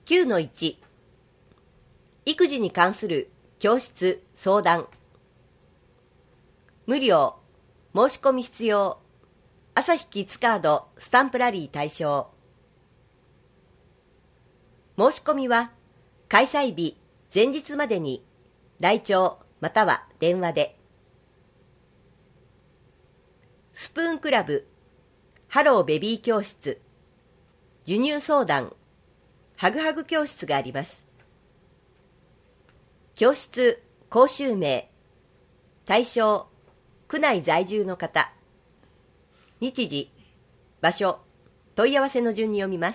9-1 育児に関する教室相談無料申し込み必要朝日キッズカードスタンプラリー対象申し込みは開催日前日までに来庁または電話でスプーンクラブハローベビー教室授乳相談ハグハグ教室があります。教室講習名対象区内在住の方日時場所問い合わせの順に読みます。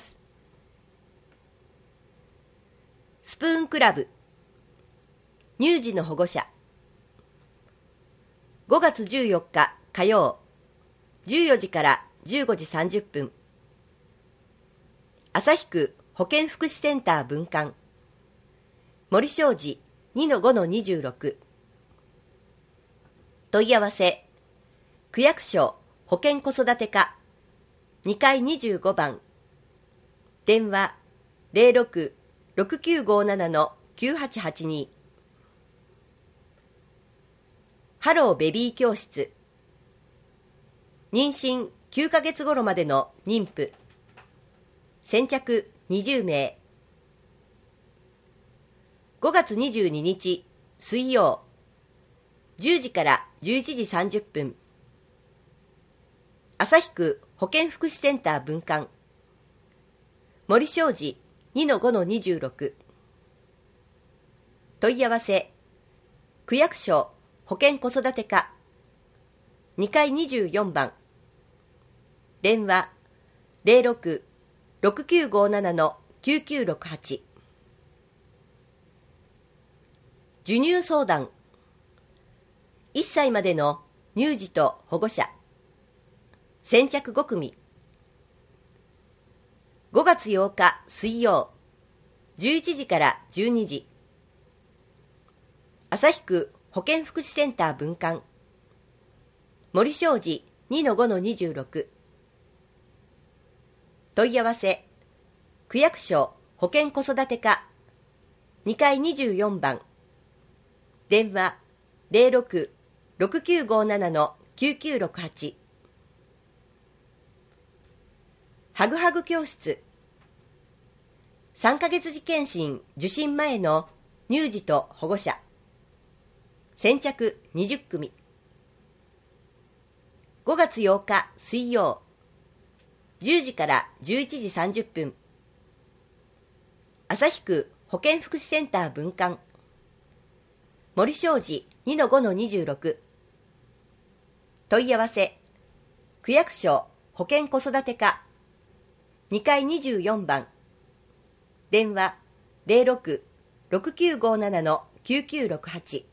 スプーンクラブ乳児の保護者5月14日火曜14時から15時30分旭区保健福祉センター分館森商事 2-5-26 問い合わせ区役所保健子育て課2階25番電話 06-6957-9882 ハローベビー教室妊娠9ヶ月頃までの妊婦先着20名5月22日水曜10時から11時30分旭区保健福祉センター分館森商事 2-5-26 問い合わせ区役所保健子育て課2階24番電話 06-6957-9968 授乳相談1歳までの乳児と保護者先着5組5月8日水曜11時から12時旭区保健福祉センター分館森商事 2-5-26 問い合わせ区役所保健子育て課2階24番電話 06-6957-9968 ハグハグ教室3ヶ月児検診受診前の乳児と保護者先着20組5月8日水曜10時から11時30分旭区保健福祉センター分館森商事 2-5-26 問い合わせ区役所保健子育て課2階24番電話 06-6957-9968